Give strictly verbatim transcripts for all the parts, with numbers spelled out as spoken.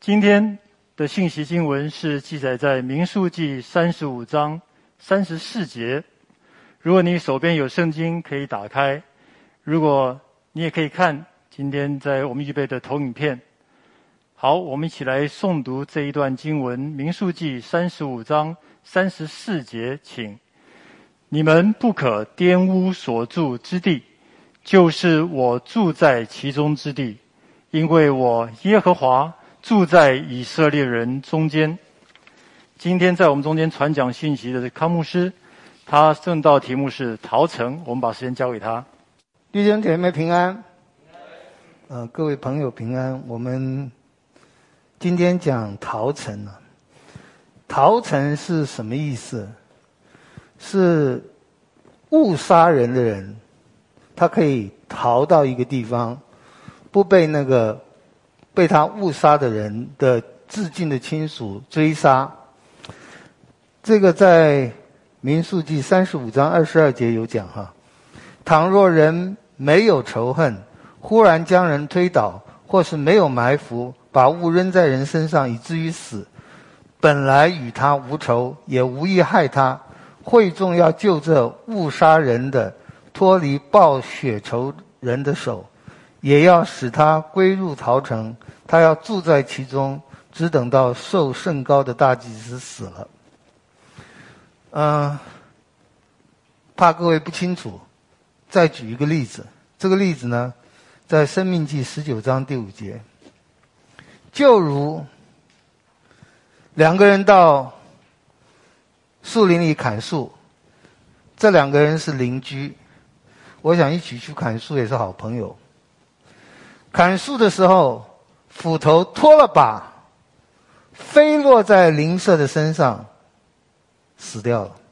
今天的信息经文是记载在民数记三十五章三十四节。如果你手边有圣经，可以打开；如果你也可以看今天在我们预备的投影片。好，我们一起来诵读这一段经文，民数记三十五章三十四节，请。你们不可玷污所住之地，就是我住在其中之地，因为我耶和华住在以色列人中间。今天在我们中间传讲信息的康牧师，他正道题目是陶成，我们把时间交给他。 弟兄姐妹平安，呃，各位朋友平安。我们今天讲逃城啊，逃城是什么意思？是误杀人的人，他可以逃到一个地方，不被那个被他误杀的人的至近的亲属追杀。这个在民数记三十五章二十二节有讲哈。倘若人没有仇恨，忽然将人推倒，或是没有埋伏，把物扔在人身上以至于死，本来与他无仇，也无意害他，会众要救这误杀人的脱离报血仇人的手，也要使他归入逃城，他要住在其中，只等到受甚高的大祭司死了。嗯、呃，怕各位不清楚，再举一个例子。这个例子呢，在申命记十九章第五节，就如两个人到树林里砍树，这两个人是邻居，我想一起去砍树也是好朋友。砍树的时候，斧头脱了把，飞落在邻舍的身上，死掉了。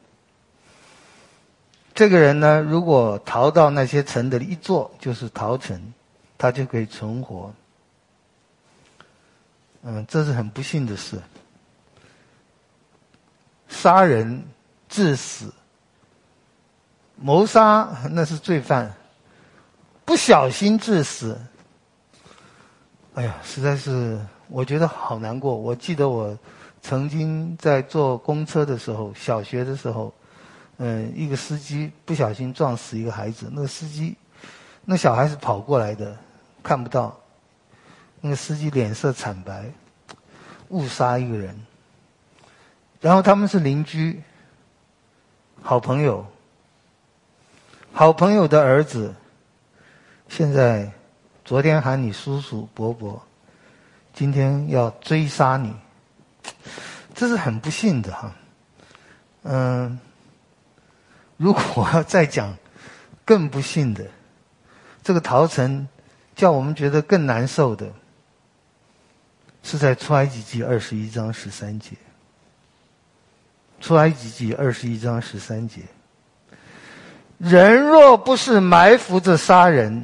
这个人呢，如果逃到那些城的一座，就是逃城，他就可以存活。嗯，这是很不幸的事。杀人致死，谋杀那是罪犯，不小心致死，哎呀，实在是我觉得好难过。我记得我曾经在坐公车的时候，小学的时候，嗯，一个司机不小心撞死一个孩子，那个司机，那小孩子跑过来的，看不到，那个司机脸色惨白，误杀一个人。然后他们是邻居，好朋友，好朋友的儿子，现在昨天喊你叔叔伯伯，今天要追杀你，这是很不幸的哈。嗯，如果我要再讲更不幸的，这个逃城叫我们觉得更难受的，是在出埃及记二十一章十三节。出埃及记二十一章十三节，人若不是埋伏着杀人，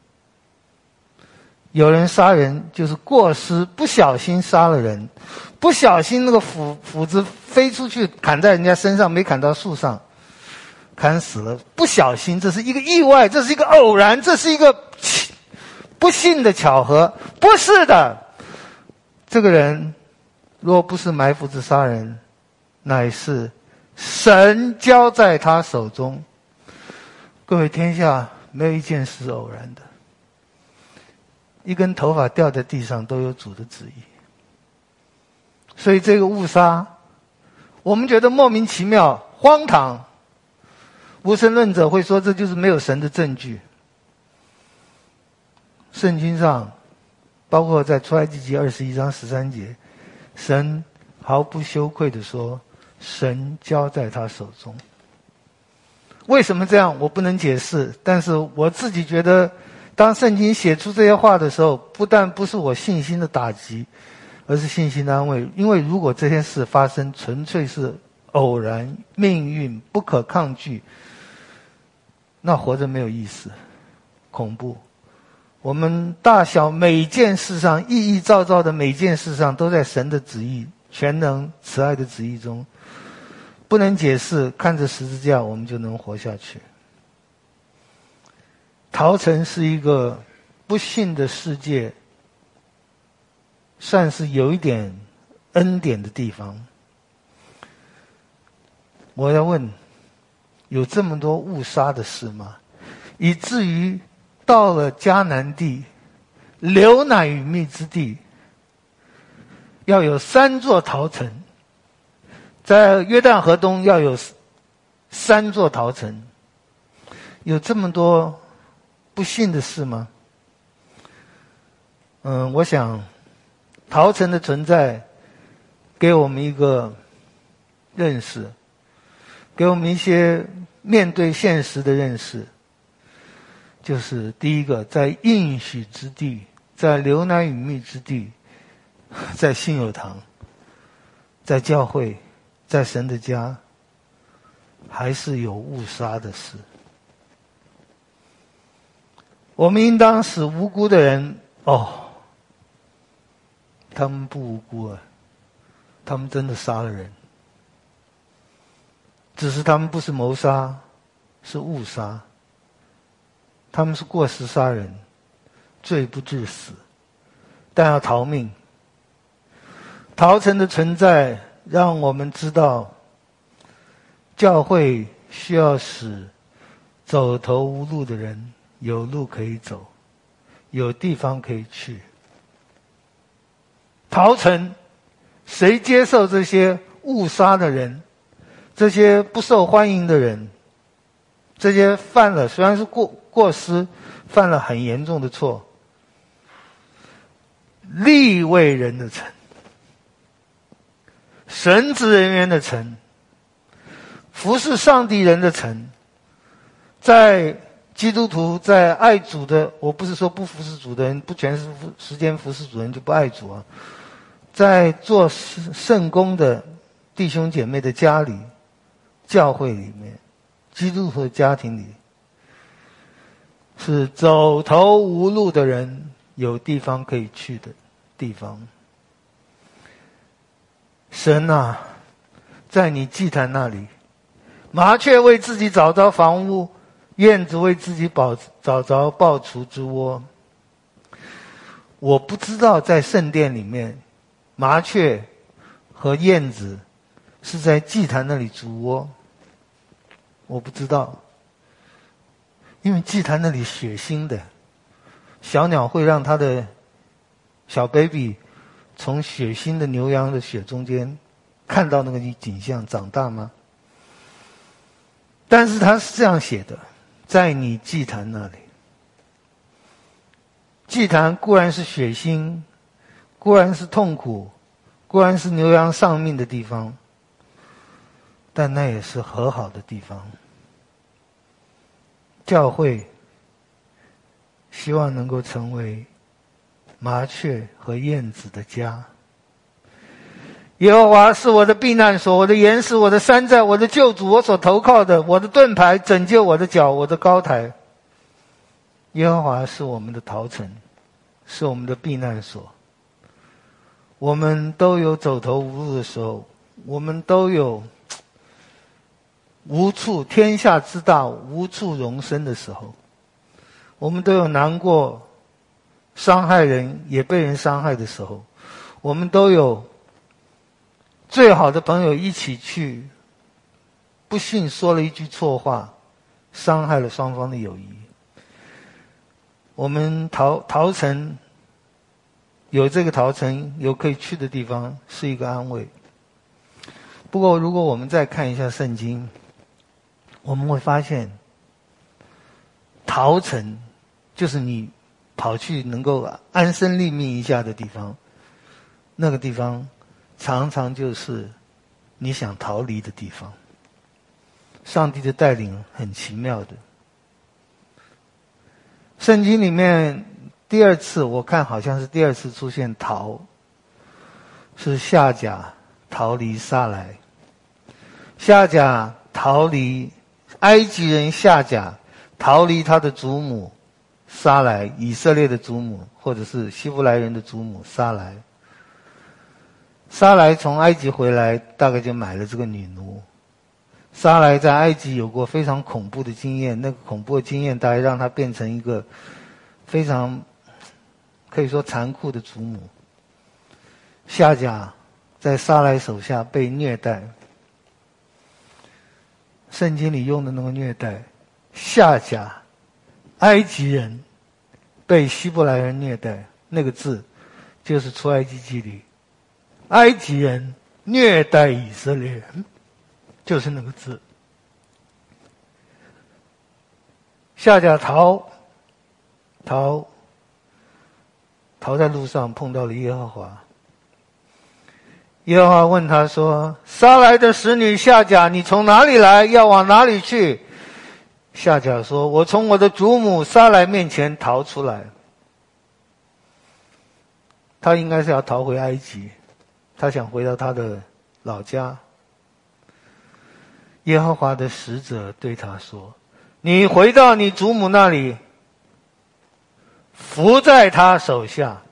有人杀人就是过失，不小心杀了人，不小心那个斧斧子飞出去砍在人家身上，没砍到树上，砍死了，不小心，这是一个意外，这是一个偶然，这是一个不幸的巧合，不是的。这个人若不是埋伏着杀人，乃是神交在他手中。各位，天下没有一件事偶然的，一根头发掉在地上都有主的旨意。所以这个误杀，我们觉得莫名其妙、荒唐。无神论者会说这就是没有神的证据。圣经上，包括在出埃及记二十一章十三节，神毫不羞愧地说，神交在他手中。为什么这样？我不能解释，但是我自己觉得，当圣经写出这些话的时候，不但不是我信心的打击，而是信心的安慰。因为如果这些事发生纯粹是偶然、命运不可抗拒，那活着没有意思，恐怖。我们大小每件事上，意义照照的每件事上，都在神的旨意、全能慈爱的旨意中，不能解释，看着十字架我们就能活下去。逃城是一个不幸的世界算是有一点恩典的地方。我要问，有这么多误杀的事吗？以至于到了迦南地，流奶与蜜之地，要有三座逃城，在约旦河东要有三座逃城，有这么多不幸的事吗？嗯，我想逃城的存在给我们一个认识，给我们一些面对现实的认识，就是第一个，在应许之地，在流奶与蜜之地，在信友堂，在教会，在神的家，还是有误杀的事。我们应当使无辜的人，哦，他们不无辜啊，他们真的杀了人，只是他们不是谋杀，是误杀，他们是过失杀人，罪不至死，但要逃命。逃城的存在让我们知道，教会需要使走投无路的人有路可以走，有地方可以去。逃城，谁接受这些误杀的人，这些不受欢迎的人，这些犯了虽然是过过失，犯了很严重的错，利未人的城，神职人员的城，服侍上帝人的城，在基督徒，在爱主的，我不是说不服侍主的人，不全是时间服侍主的人就不爱主啊，在做圣工的弟兄姐妹的家里，教会里面，基督徒的家庭里，是走投无路的人有地方可以去的地方。神啊，在你祭坛那里，麻雀为自己找着房屋，燕子为自己保找着抱雏之窝。我不知道在圣殿里面，麻雀和燕子是在祭坛那里筑窝，我不知道，因为祭坛那里血腥的，小鸟会让它的小 baby 从血腥的牛羊的血中间看到那个景象长大吗？但是他是这样写的，在你祭坛那里。祭坛固然是血腥，固然是痛苦，固然是牛羊丧命的地方，但那也是和好的地方。教会希望能够成为麻雀和燕子的家。耶和华是我的避难所，我的岩石，我的山寨，我的救主，我所投靠的，我的盾牌，拯救我的脚，我的高台。耶和华是我们的逃城，是我们的避难所。我们都有走投无路的时候，我们都有无处天下之大无处容身的时候，我们都有难过伤害人也被人伤害的时候，我们都有最好的朋友一起去不幸说了一句错话，伤害了双方的友谊。我们逃逃城，有这个逃城，有可以去的地方，是一个安慰。不过如果我们再看一下圣经，我们会发现逃城就是你跑去能够安身立命一下的地方，那个地方常常就是你想逃离的地方。上帝的带领很奇妙的。圣经里面第二次，我看好像是第二次出现逃，是夏甲逃离撒来。夏甲逃离埃及人，夏甲逃离他的祖母撒来，以色列的祖母，或者是希伯来人的祖母撒来。撒来从埃及回来，大概就买了这个女奴。撒来在埃及有过非常恐怖的经验，那个恐怖的经验大概让她变成一个非常可以说残酷的祖母。 夏甲在撒来手下被虐待。圣经里用的那个虐待，夏甲埃及人被希伯来人虐待，那个字就是出埃及记里埃及人虐待以色列人，就是那个字。夏甲逃逃逃在路上碰到了耶和华，耶和华问他说：撒来的使女夏甲，你从哪里来，要往哪里去？夏甲说：我从我的祖母撒来面前逃出来。他应该是要逃回埃及，他想回到他的老家。耶和华的使者对他说：你回到你祖母那里，伏在他手下，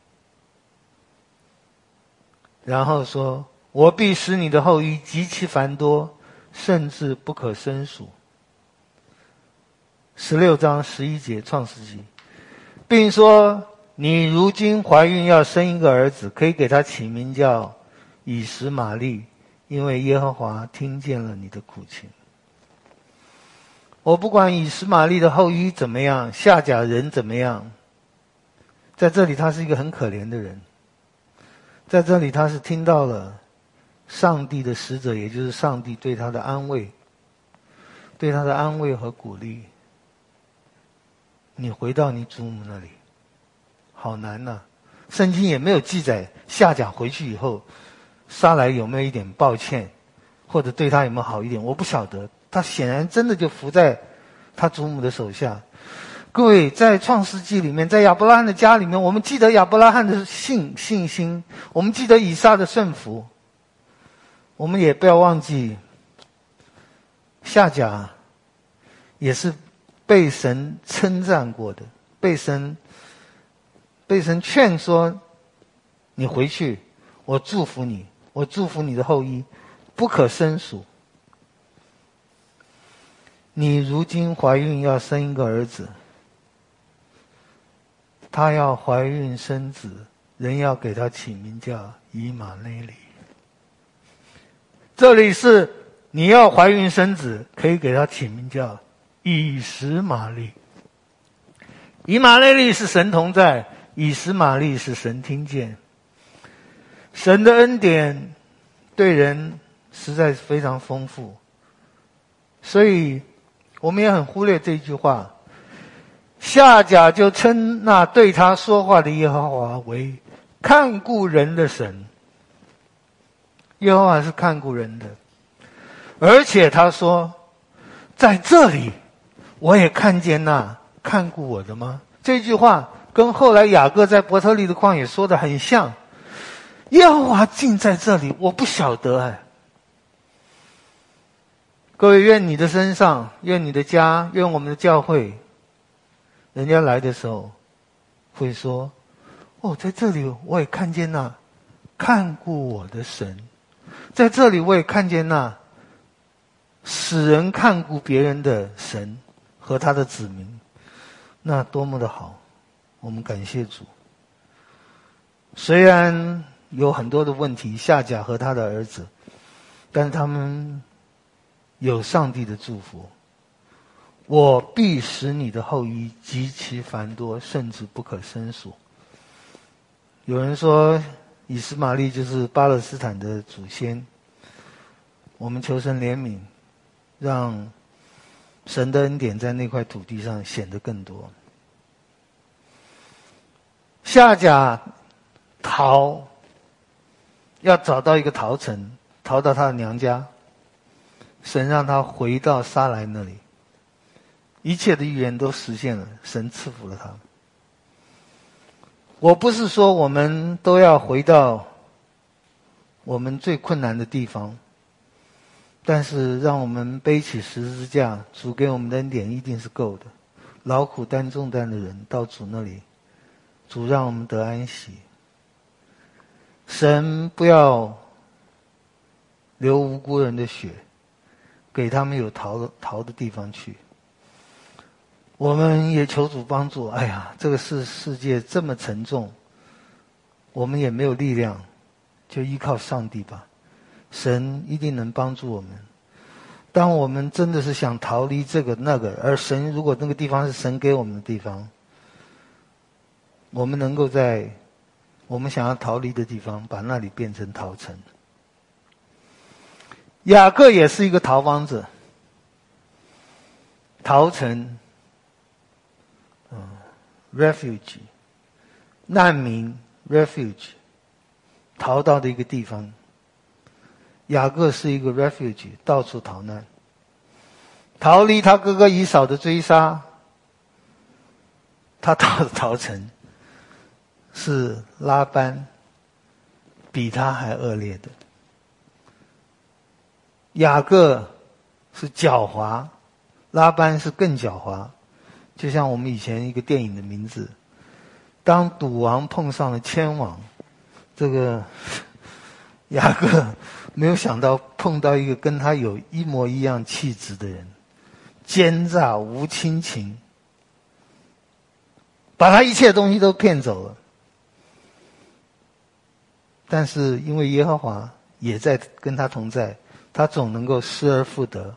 然后说：我必使你的后裔极其繁多，甚至不可胜数。十六章十一节创世纪，并说：你如今怀孕要生一个儿子，可以给他起名叫以实玛利，因为耶和华听见了你的苦情。我不管以实玛利的后裔怎么样，夏甲人怎么样，在这里他是一个很可怜的人，在这里他是听到了上帝的使者，也就是上帝对他的安慰，对他的安慰和鼓励。你回到你祖母那里，好难呐、啊！圣经也没有记载夏甲回去以后，撒来有没有一点抱歉，或者对他有没有好一点，我不晓得。他显然真的就伏在他祖母的手下。各位，在创世纪里面，在亚伯拉罕的家里面，我们记得亚伯拉罕的信信心，我们记得以撒的顺服，我们也不要忘记夏甲也是被神称赞过的，被神被神劝说，你回去，我祝福你，我祝福你的后裔不可胜数。你如今怀孕要生一个儿子，她要怀孕生子，人要给他起名叫以马内利。这里是你要怀孕生子，可以给他起名叫以实玛利。以马内利是神同在，以实玛利是神听见。神的恩典对人实在是非常丰富，所以我们也很忽略这句话。夏甲就称那对他说话的耶和华为看顾人的神。耶和华是看顾人的，而且他说，在这里我也看见那看顾我的吗？这句话跟后来雅各在伯特利的旷野说的很像。耶和华竟在这里，我不晓得哎。各位，愿你的身上，愿你的家，愿我们的教会，人家来的时候会说，哦，在这里我也看见那看顾我的神，在这里我也看见那使人看顾别人的神和他的子民，那多么的好，我们感谢主。虽然有很多的问题，夏甲和他的儿子，但是他们有上帝的祝福。我必使你的后裔极其繁多，甚至不可胜数。有人说以实玛利就是巴勒斯坦的祖先，我们求神怜悯，让神的恩典在那块土地上显得更多。夏甲逃，要找到一个逃城，逃到他的娘家。神让他回到撒来那里，一切的预言都实现了，神赐福了他。我不是说我们都要回到我们最困难的地方，但是让我们背起十字架，主给我们的恩典一定是够的。劳苦担重担的人到主那里，主让我们得安息。神不要流无辜人的血，给他们有逃逃的地方去。我们也求主帮助。哎呀，这个世世界这么沉重，我们也没有力量就依靠上帝吧，神一定能帮助我们。当我们真的是想逃离这个那个，而神如果那个地方是神给我们的地方，我们能够在我们想要逃离的地方，把那里变成逃城。雅各也是一个逃亡者，逃城，嗯 ，refuge， 难民 refuge， 逃到的一个地方。雅各是一个 refuge， 到处逃难，逃离他哥哥以扫的追杀。他逃的逃城是拉班比他还恶劣的。雅各是狡猾，拉班是更狡猾。就像我们以前一个电影的名字，当赌王碰上了千王，这个雅各没有想到碰到一个跟他有一模一样气质的人，奸诈无亲情，把他一切东西都骗走了。但是因为耶和华也在跟他同在，他总能够失而复得，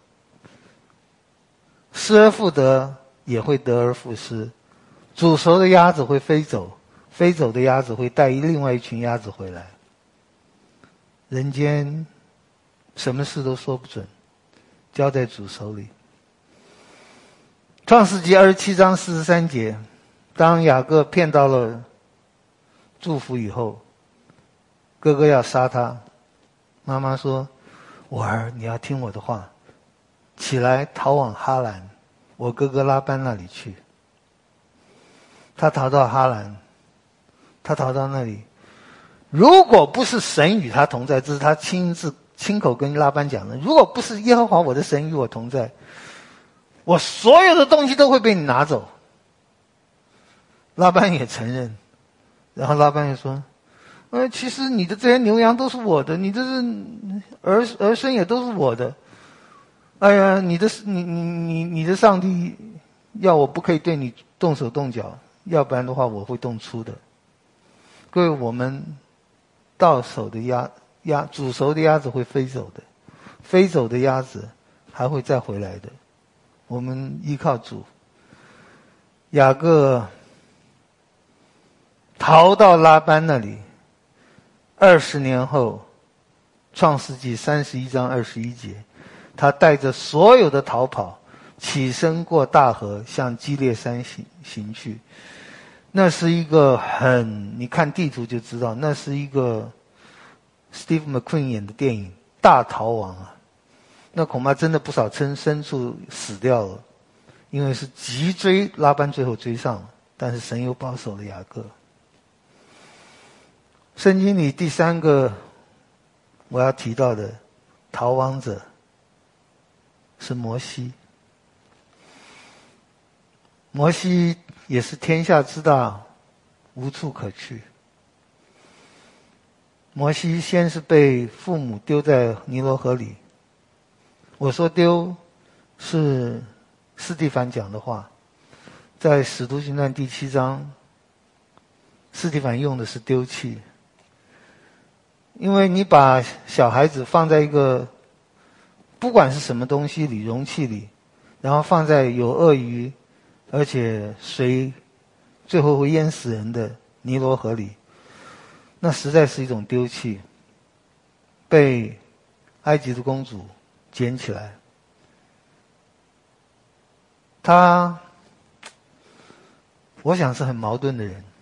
失而复得也会得而复失。煮熟的鸭子会飞走，飞走的鸭子会带另外一群鸭子回来。人间什么事都说不准，交在主手里。创世纪二十七章四十三节，当雅各骗到了祝福以后，哥哥要杀他，妈妈说：我儿，你要听我的话，起来逃往哈兰，我哥哥拉班那里去。他逃到哈兰，他逃到那里，如果不是神与他同在，这是他亲自亲口跟拉班讲的，如果不是耶和华我的神与我同在，我所有的东西都会被你拿走。拉班也承认，然后拉班也说：呃，其实你的这些牛羊都是我的，你这是儿儿孙也都是我的。哎呀，你的你你你你的上帝要我不可以对你动手动脚，要不然的话我会动粗的。各位，我们到手的鸭鸭煮熟的鸭子会飞走的，飞走的鸭子还会再回来的。我们依靠主。雅各逃到拉班那里，二十年后，创世纪三十一章二十一节，他带着所有的逃跑，起身过大河，向基列山行行去。那是一个很，你看地图就知道，那是一个 Steve McQueen 演的电影《大逃亡》啊。那恐怕真的不少牲牲畜死掉了，因为是急追，拉班最后追上了，但是神又保守了雅各。圣经里第三个我要提到的逃亡者是摩西。摩西也是天下之大，无处可去。摩西先是被父母丢在尼罗河里，我说丢是司提反讲的话，在使徒行传第七章，司提反用的是丢弃。因为你把小孩子放在一个不管是什么东西里，容器里，然后放在有鳄鱼而且水最后会淹死人的尼罗河里，那实在是一种丢弃。被埃及的公主捡起来，他我想是很矛盾的人。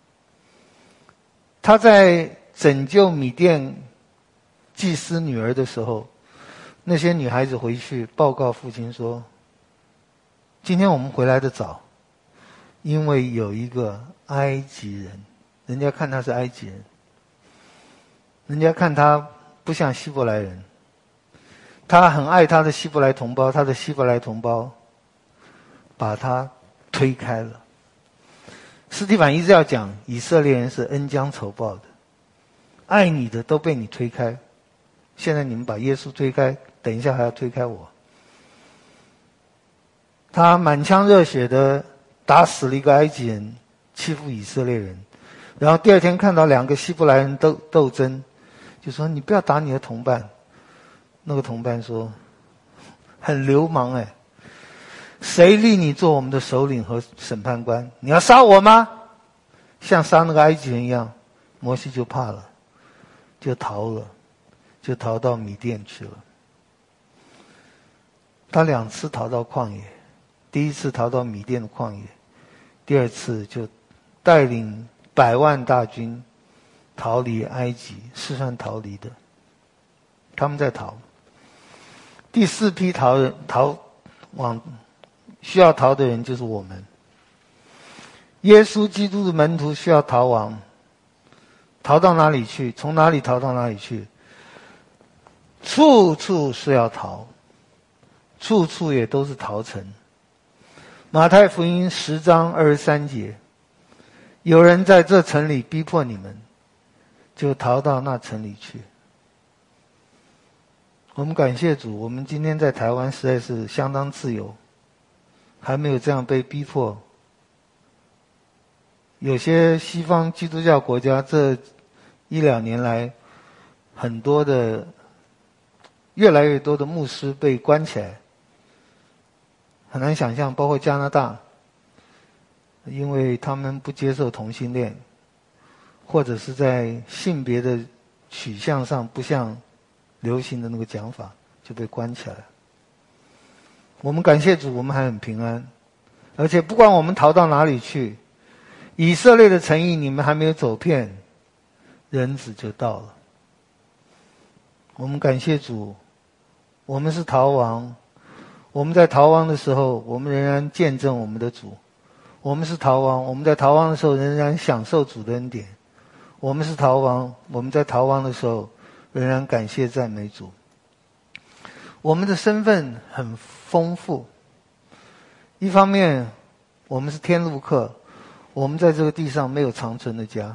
他在拯救米甸祭司女儿的时候，那些女孩子回去报告父亲说：今天我们回来的早，因为有一个埃及人，人家看他是埃及人，人家看他不像希伯来人，他很爱他的希伯来同胞，他的希伯来同胞把他推开了。司提反一直要讲以色列人是恩将仇报的，爱你的都被你推开，现在你们把耶稣推开，等一下还要推开我。他满腔热血的打死了一个埃及人，欺负以色列人，然后第二天看到两个希伯来人斗斗争， 就说你不要打你的同伴。那个同伴说，很流氓哎，谁立你做我们的首领和审判官？你要杀我吗？像杀那个埃及人一样。摩西就怕了，就逃了，就逃到米甸去了。他两次逃到旷野，第一次逃到米甸的旷野，第二次就带领百万大军逃离埃及，是算逃离的。他们在逃。第四批逃人逃往需要逃的人就是我们。耶稣基督的门徒需要逃亡，逃到哪里去？从哪里逃到哪里去？处处是要逃，处处也都是逃城。马太福音十章二十三节，有人在这城里逼迫你们，就逃到那城里去。我们感谢主，我们今天在台湾实在是相当自由，还没有这样被逼迫。有些西方基督教国家这一两年来，很多的越来越多的牧师被关起来，很难想象，包括加拿大，因为他们不接受同性恋，或者是在性别的取向上不像流行的那个讲法，就被关起来。我们感谢主，我们还很平安，而且不管我们逃到哪里去，以色列的诚意你们还没有走遍，人子就到了。我们感谢主，我们是逃亡，我们在逃亡的时候，我们仍然见证我们的主。我们是逃亡，我们在逃亡的时候仍然享受主的恩典。我们是逃亡，我们在逃亡的时候仍然感谢赞美主。我们的身份很丰富，一方面我们是天路客，我们在这个地上没有长存的家，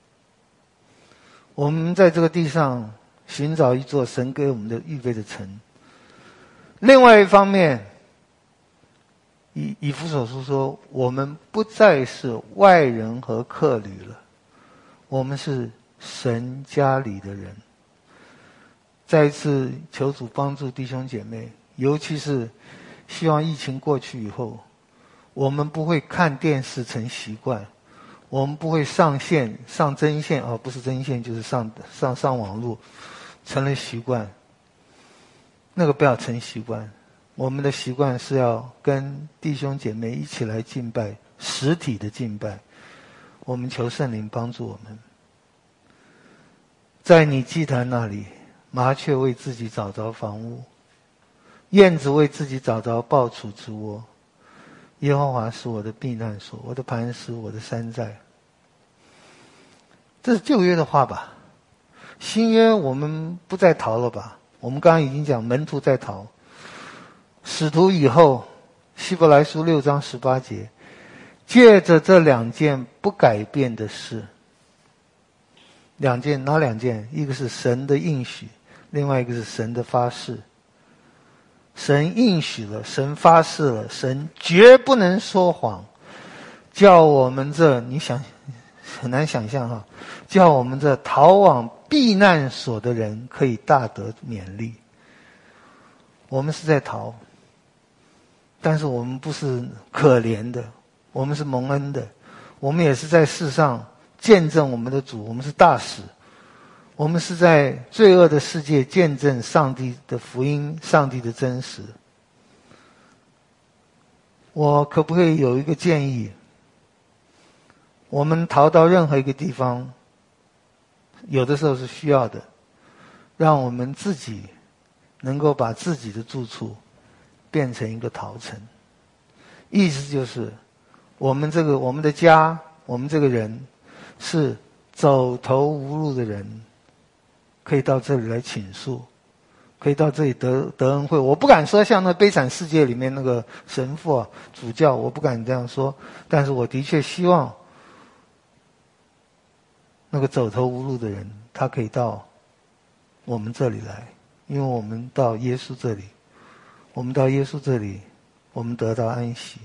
我们在这个地上寻找一座神给我们的预备的城。另外一方面，以以弗所书说，我们不再是外人和客旅了，我们是神家里的人。再一次求主帮助弟兄姐妹，尤其是希望疫情过去以后，我们不会看电视成习惯，我们不会上线上针线哦，不是针线就是上上上网络成了习惯，那个不要成习惯。我们的习惯是要跟弟兄姐妹一起来敬拜，实体的敬拜。我们求圣灵帮助我们。在你祭坛那里，麻雀为自己找着房屋，燕子为自己找着抱雏之窝。耶和华是我的避难所，我的磐石，我的山寨。这是旧约的话吧？新约我们不再逃了吧？我们刚刚已经讲门徒在逃，使徒以后，希伯来书六章十八节，借着这两件不改变的事，两件哪两件？一个是神的应许，另外一个是神的发誓。神应许了，神发誓了，神绝不能说谎，叫我们这你想很难想象哈，叫我们这逃往避难所的人可以大得勉励。我们是在逃，但是我们不是可怜的，我们是蒙恩的，我们也是在世上见证我们的主，我们是大使，我们是在罪恶的世界见证上帝的福音，上帝的真实。我可不可以有一个建议？我们逃到任何一个地方，有的时候是需要的，让我们自己能够把自己的住处变成一个逃城。意思就是，我们这个我们的家，我们这个人是走投无路的人，可以到这里来倾诉，可以到这里得得恩惠。我不敢说像那悲惨世界里面那个神父啊、主教，我不敢这样说，但是我的确希望那个走投无路的人，他可以到我们这里来，因为我们到耶稣这里，我们到耶稣这里，我们得到安息。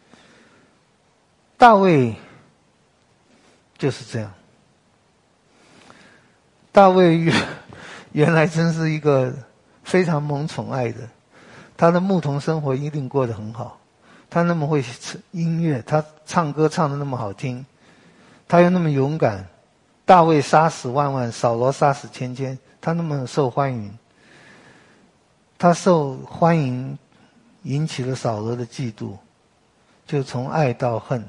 大卫就是这样。大卫遇原来真是一个非常蒙宠爱的。他的牧童生活一定过得很好，他那么会音乐，他唱歌唱得那么好听，他又那么勇敢。大卫杀死万万，扫罗杀死千千，他那么受欢迎。他受欢迎引起了扫罗的嫉妒，就从爱到恨。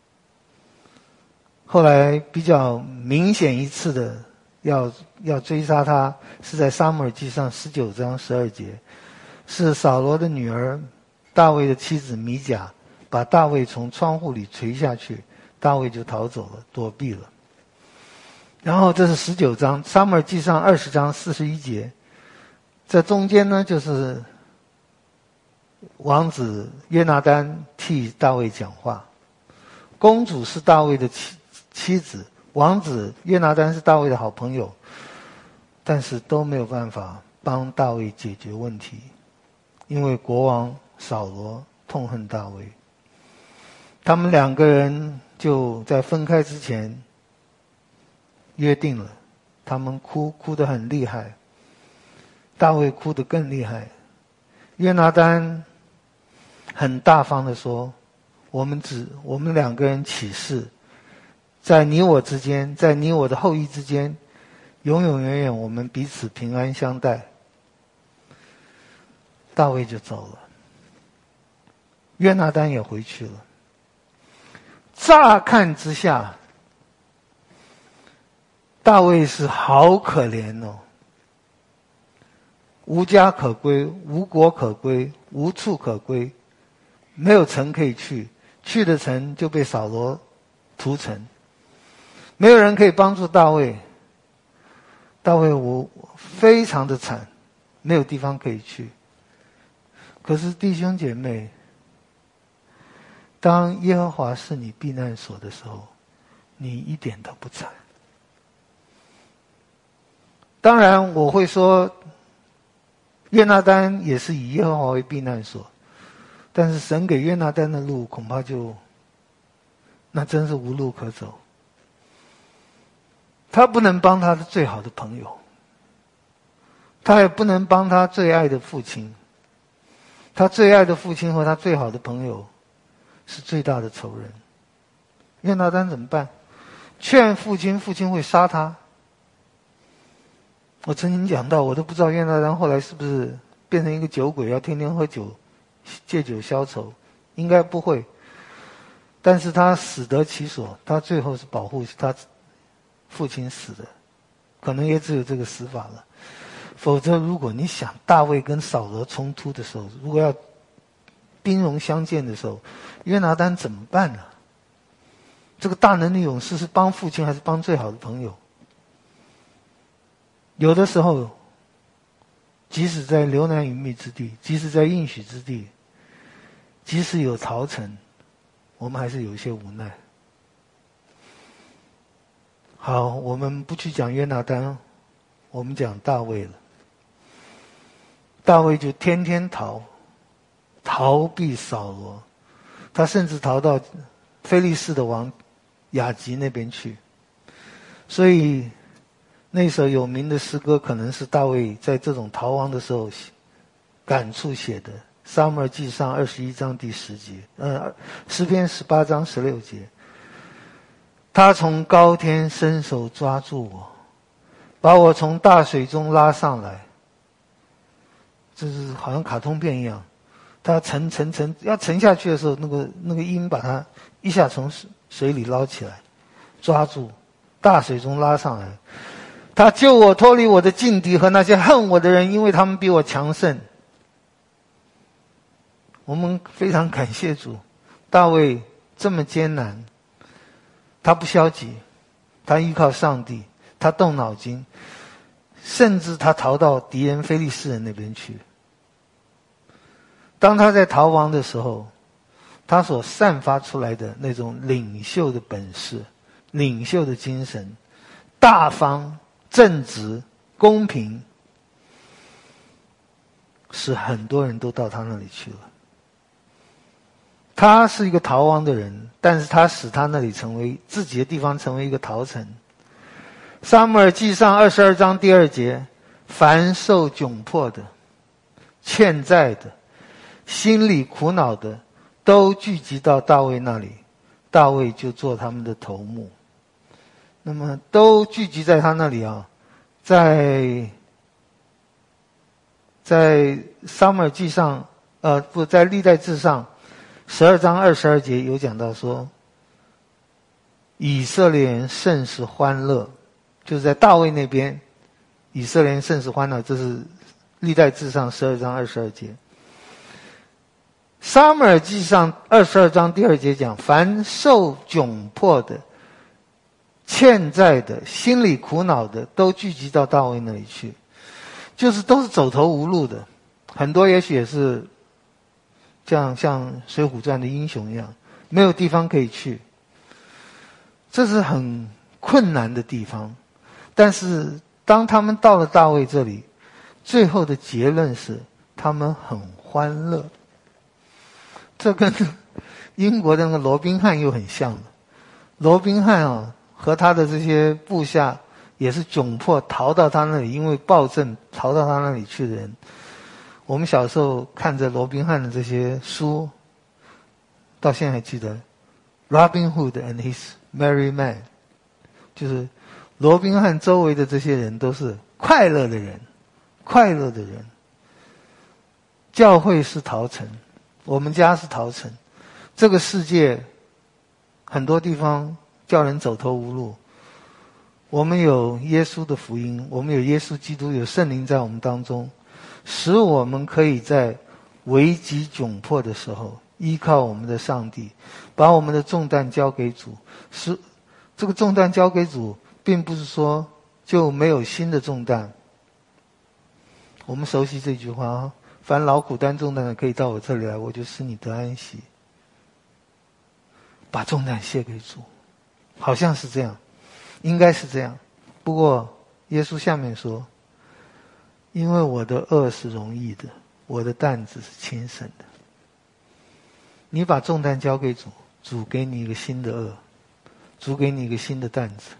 后来比较明显一次的要要追杀他，是在撒母耳记上十九章十二节，是扫罗的女儿大卫的妻子米甲把大卫从窗户里垂下去，大卫就逃走了，躲避了。然后这是十九章，撒母耳记上二十章四十一节，在中间呢就是王子约拿单替大卫讲话，公主是大卫的妻妻子，王子约拿单是大卫的好朋友，但是都没有办法帮大卫解决问题，因为国王扫罗痛恨大卫。他们两个人就在分开之前约定了，他们哭哭得很厉害，大卫哭得更厉害。约拿单很大方地说，我们只我们两个人起誓，在你我之间，在你我的后裔之间，永永远远我们彼此平安相待。大卫就走了，约拿单也回去了。乍看之下，大卫是好可怜哦，无家可归，无国可归，无处可归，没有城可以去，去的城就被扫罗屠城，没有人可以帮助大卫。大卫我非常的惨，没有地方可以去。可是弟兄姐妹，当耶和华是你避难所的时候，你一点都不惨。当然我会说，约拿单也是以耶和华为避难所，但是神给约拿单的路恐怕就那真是无路可走。他不能帮他的最好的朋友，他也不能帮他最爱的父亲。他最爱的父亲和他最好的朋友是最大的仇人。约拿单怎么办？劝父亲，父亲会杀他。我曾经讲到，我都不知道约拿单后来是不是变成一个酒鬼，要天天喝酒，借酒消愁，应该不会。但是他死得其所，他最后是保护他父亲死的，可能也只有这个死法了。否则如果你想大卫跟扫罗冲突的时候，如果要兵戎相见的时候，约拿单怎么办呢？这个大能的勇士是帮父亲还是帮最好的朋友？有的时候即使在流难与密之地，即使在应许之地，即使有逃城，我们还是有一些无奈。好，我们不去讲约拿单，我们讲大卫了。大卫就天天逃，逃避扫罗，他甚至逃到非利士的王雅吉那边去。所以那首有名的诗歌可能是大卫在这种逃亡的时候感触写的，撒母耳记上二十一章第十节，呃，诗篇十八章十六节。他从高天伸手抓住我，把我从大水中拉上来。这是好像卡通片一样，他沉沉沉要沉下去的时候，那个那个鹰把他一下从水里捞起来，抓住，大水中拉上来。他救我脱离我的劲敌和那些恨我的人，因为他们比我强盛。我们非常感谢主，大卫这么艰难，他不消极，他依靠上帝，他动脑筋，甚至他逃到敌人非利士人那边去。当他在逃亡的时候，他所散发出来的那种领袖的本事、领袖的精神、大方、正直、公平，使很多人都到他那里去了。他是一个逃亡的人，但是他使他那里成为自己的地方，成为一个逃城。撒母耳记上二十二章第二节， 凡受窘迫的、欠债的、心里苦恼的，都聚集到大卫那里，大卫就做他们的头目。那么都聚集在他那里啊，在在撒母耳记上，呃，不在历代志上十二章二十二节有讲到说，以色列人甚是欢乐，就是在大卫那边，以色列人甚是欢乐，这是历代志上十二章二十二节。撒母耳记上二十二章第二节讲，凡受窘迫的、欠债的、心里苦恼的，都聚集到大卫那里去，就是都是走投无路的，很多也许也是这样像水浒传的英雄一样，没有地方可以去，这是很困难的地方。但是当他们到了大卫这里，最后的结论是他们很欢乐。这跟英国的那个罗宾汉又很像了。罗宾汉啊，和他的这些部下也是窘迫逃到他那里，因为暴政逃到他那里去的人。我们小时候看着罗宾汉的这些书，到现在还记得 Robin Hood and his merry men， 就是罗宾汉周围的这些人都是快乐的人，快乐的人。教会是陶城，我们家是陶城，这个世界很多地方叫人走投无路。我们有耶稣的福音，我们有耶稣基督，有圣灵在我们当中，使我们可以在危急窘迫的时候依靠我们的上帝，把我们的重担交给主。是这个重担交给主，并不是说就没有新的重担。我们熟悉这句话啊，凡劳苦担重担的，可以到我这里来，我就使你得安息。把重担卸给主，好像是这样，应该是这样。不过耶稣下面说，因为我的軛是容易的，我的担子是轻省的。你把重担交给主，主给你一个新的軛，主给你一个新的担子。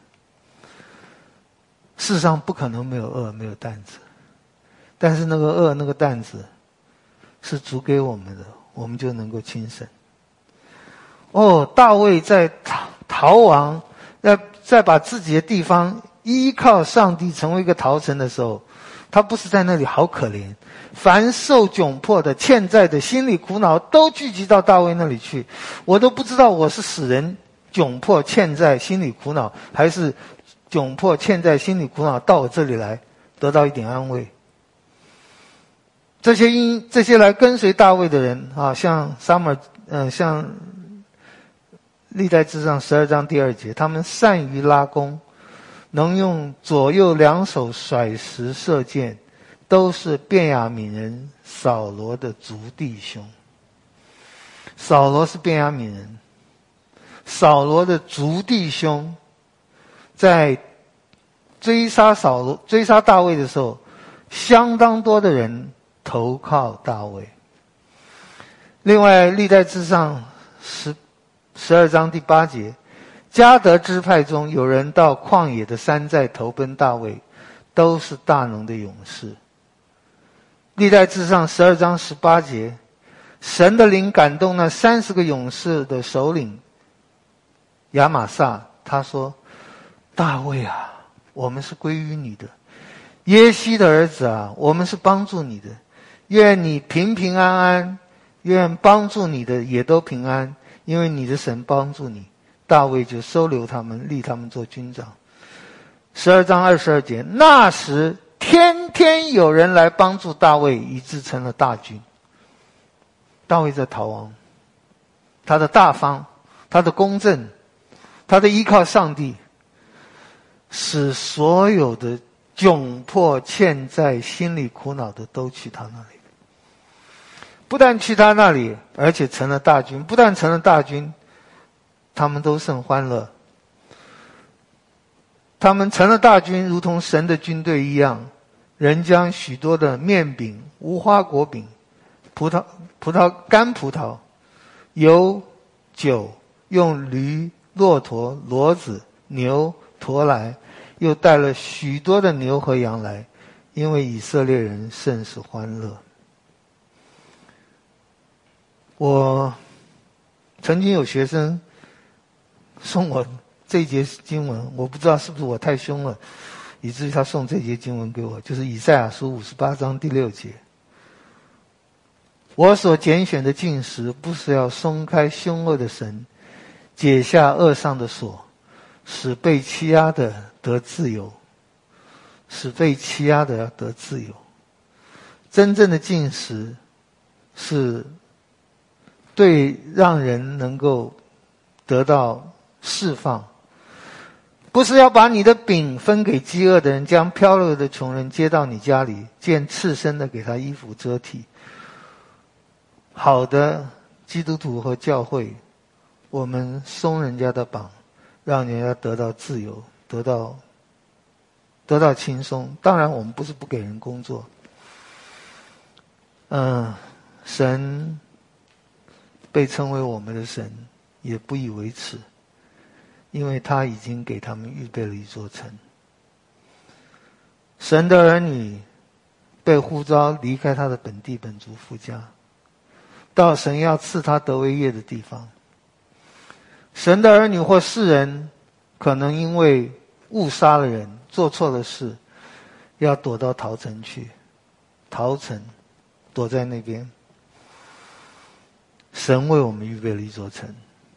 世上不可能没有軛没有担子，但是那个軛那个担子是主给我们的，我们就能够轻省。哦，大卫在逃逃亡，在在把自己的地方依靠上帝成为一个逃城的时候，他不是在那里好可怜。凡受窘迫的、欠债的、心里苦恼，都聚集到大卫那里去。我都不知道我是使人窘迫、欠债、心里苦恼，还是窘迫、欠债、心里苦恼到我这里来得到一点安慰。这些因这些来跟随大卫的人啊，像撒母耳，呃，像历代志上十二章第二节，他们善于拉弓，能用左右两手甩石射箭，都是便雅悯人扫罗的族弟兄。扫罗是便雅悯人，扫罗的族弟兄在追杀扫罗、追杀大卫的时候，相当多的人投靠大卫。另外，历代志上十十二章第八节，迦得支派中有人到旷野的山寨投奔大卫，都是大能的勇士。历代志上十二章十八节，神的灵感动那三十个勇士的首领亚玛撒，他说：大卫啊，我们是归于你的，耶西的儿子啊，我们是帮助你的，愿你平平安安，愿帮助你的也都平安，因为你的神帮助你。大卫就收留他们，立他们做军长。十二章二十二节，那时天天有人来帮助大卫，以致成了大军。大卫在逃亡，他的大方，他的公正，他的依靠上帝，使所有的窘迫、欠债、心里苦恼的都去他那里。不但去他那里，而且成了大军。不但成了大军，他们都甚欢乐。他们成了大军，如同神的军队一样。人将许多的面饼、无花果饼、葡萄、葡萄干葡萄、油、酒，用驴、骆驼、骡子、牛驮来，又带了许多的牛和羊来， 因为以色列人甚是欢乐。我曾经有学生送我这一节经文，我不知道是不是我太凶了，以至于他送这节经文给我，就是以赛亚书五十八章第六节。我所拣选的禁食，不是要松开凶恶的神，解下恶上的锁，使被欺压的得自由，使被欺压的得自由。真正的禁食是对让人能够得到释放，不是要把你的饼分给饥饿的人，将漂流的穷人接到你家里，见赤身的给他衣服遮体。好的基督徒和教会，我们松人家的绑，让人家得到自由，得到得到轻松。当然我们不是不给人工作，嗯，神被称为我们的神也不以为耻，因为他已经给他们预备了一座城。神的儿女被呼召离开他的本地本族父家，到神要赐他得为业的地方。神的儿女或世人可能因为误杀了人，做错了事，要躲到逃城去，逃城躲在那边。神为我们预备了一座城，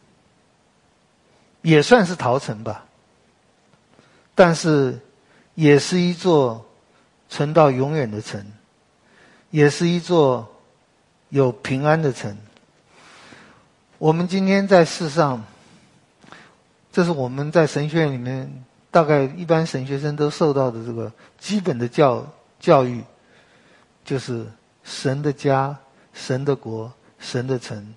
也算是逃城吧，但是也是一座存到永远的城，也是一座有平安的城。我们今天在世上，这是我们在神学院里面大概一般神学生都受到的这个基本的教教育，就是神的家、神的国、神的城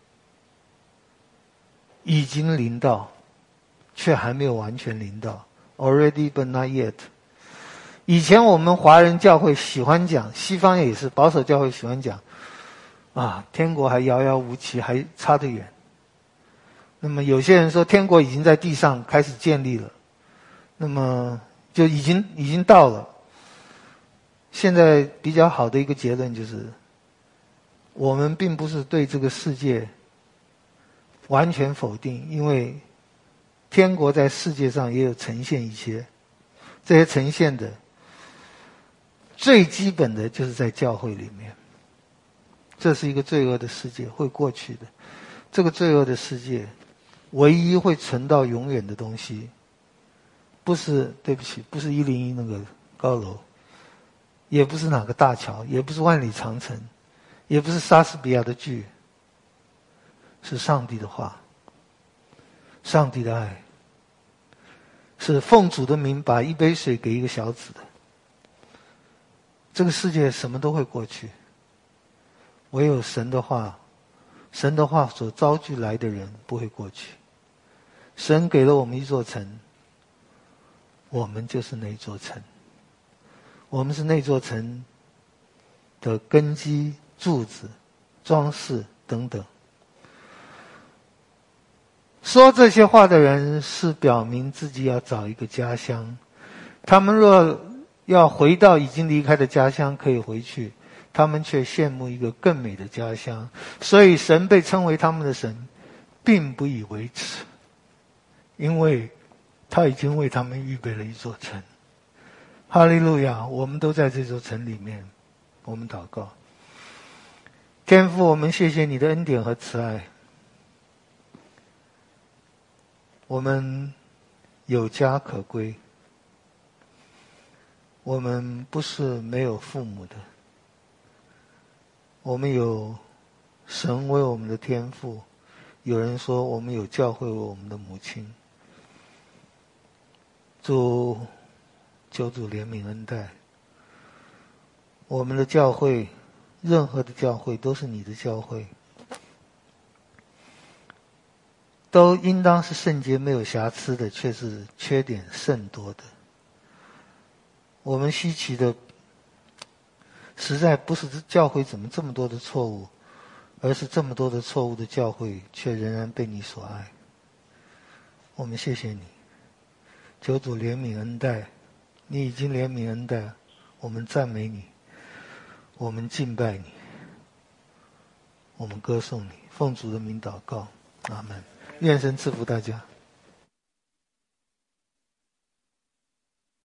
已经临到，却还没有完全临到。 Already but not yet。 以前我们华人教会喜欢讲，西方也是保守教会喜欢讲啊，天国还遥遥无期，还差得远。那么有些人说天国已经在地上开始建立了，那么就已经已经到了。现在比较好的一个结论就是，我们并不是对这个世界完全否定，因为天国在世界上也有呈现一些，这些呈现的最基本的就是在教会里面。这是一个罪恶的世界，会过去的。这个罪恶的世界唯一会存到永远的东西，不是，对不起，不是一零一那个高楼，也不是哪个大桥，也不是万里长城，也不是莎士比亚的剧，是上帝的话，上帝的爱，是奉主的名把一杯水给一个小子的。这个世界什么都会过去，唯有神的话，神的话所招聚来的人不会过去。神给了我们一座城，我们就是那座城，我们是那座城的根基、柱子、装饰等等。说这些话的人是表明自己要找一个家乡，他们若要回到已经离开的家乡，可以回去，他们却羡慕一个更美的家乡。所以神被称为他们的神，并不以为耻，因为他已经为他们预备了一座城。哈利路亚！我们都在这座城里面。我们祷告。天父，我们谢谢你的恩典和慈爱，我们有家可归，我们不是没有父母的，我们有神为我们的天父，有人说我们有教会为我们的母亲。主，求主怜悯恩待我们的教会，任何的教会都是你的教会，都应当是圣洁没有瑕疵的，却是缺点甚多的。我们稀奇的实在不是教会怎么这么多的错误，而是这么多的错误的教会却仍然被你所爱。我们谢谢你，求主怜悯恩待，你已经怜悯恩待， 我们赞美你，我们敬拜你，我们歌颂你，奉主的名祷告，阿门。愿神赐福大家。